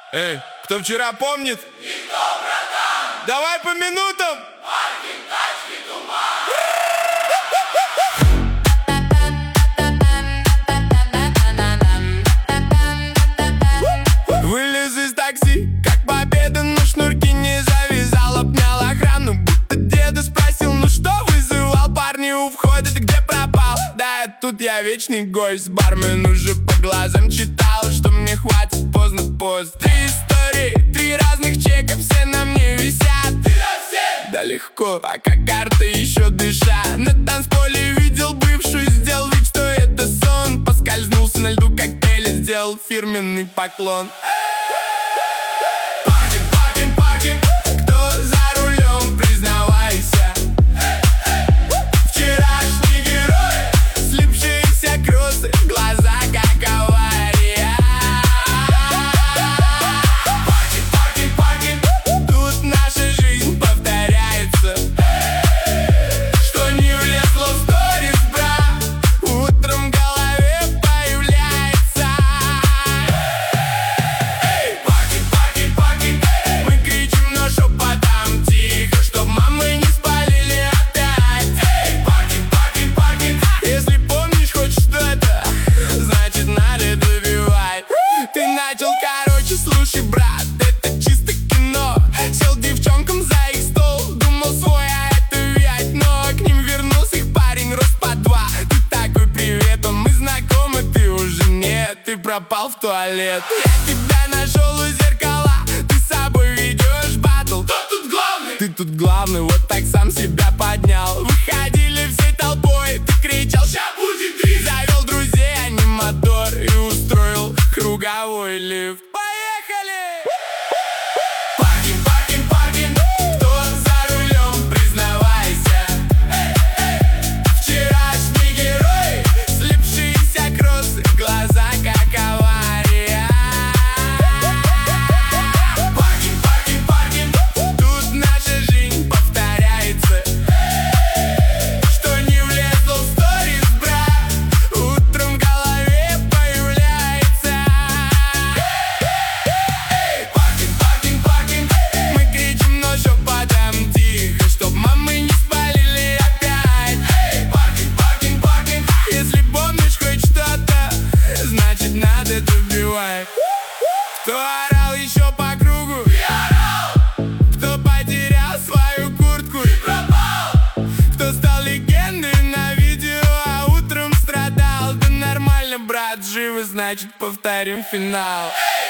Эй, кто вчера помнит? Никто, братан! Давай по минутам! Паркинг, тачки, туман! Вылез из такси, как победа, но шнурки не завязал. Обнял охрану, будто деда спросил: ну что вызывал? Парни у входа, ты где пропал? Да, тут я вечный гость. Бармен уже по глазам читал, что мне хватит, поздно пост. 3 истории, 3 разных чека, все на мне висят. Ты на всех! Да легко, пока карты еще дышат. На танцполе видел бывшую, сделал вид, что это сон. Поскользнулся на льду коктейля, сделал фирменный поклон. Паркинг, паркинг, паркинг, кто за рулем, признавайся. Вчерашний герой, слипшиеся кроссы, глаза как авария. Паркинг, паркинг, паркинг, тут наша жизнь повторяется. Что не влезло в сторис, брат, утром в голове появляется. Паркинг, паркинг, паркинг, мы кричим, но шепотом тихо, чтоб мамы не спалили опять. Паркинг, паркинг, паркинг, если помнишь хоть что-то, значит надо добивать. Ты начал, короче, слушай, брат, это чисто кино. Сел девчонкам за их стол, думал свой, а это вять. Но к ним вернулся их парень, рост по 2. Ты такой: привет, мы знакомы, ты уже нет. Ты пропал в туалет. Я тебя нашел у зеркала, ты с собой ведешь батл. Кто тут главный? Ты тут главный, вот так сам себя поднял. Выходили всей толпой, ты кричал: Ща будет дрифт! завел друзей, а не мотор, и устроил круговой лифт. Поехали! Паркинг, паркинг, паркинг, кто за рулем, признавайся. Вчерашний герой, слипшиеся кроссы, глаза как авария. Паркинг, паркинг, паркинг, тут наша жизнь повторяется. Что не влезло в сторис, брат, утром в голове появляется. Паркинг, паркинг, паркинг, мы кричим, но шепотом тихо, чтоб мамы не спалили опять. Паркинг, паркинг, паркинг, если помнишь хоть что-то, значит надо добивать. Кто орал еще по кругу? Я орал! Кто потерял свою куртку? Ты пропал! Кто стал легендой на видео, а утром страдал? Да нормально, брат, живы, значит повторим финал.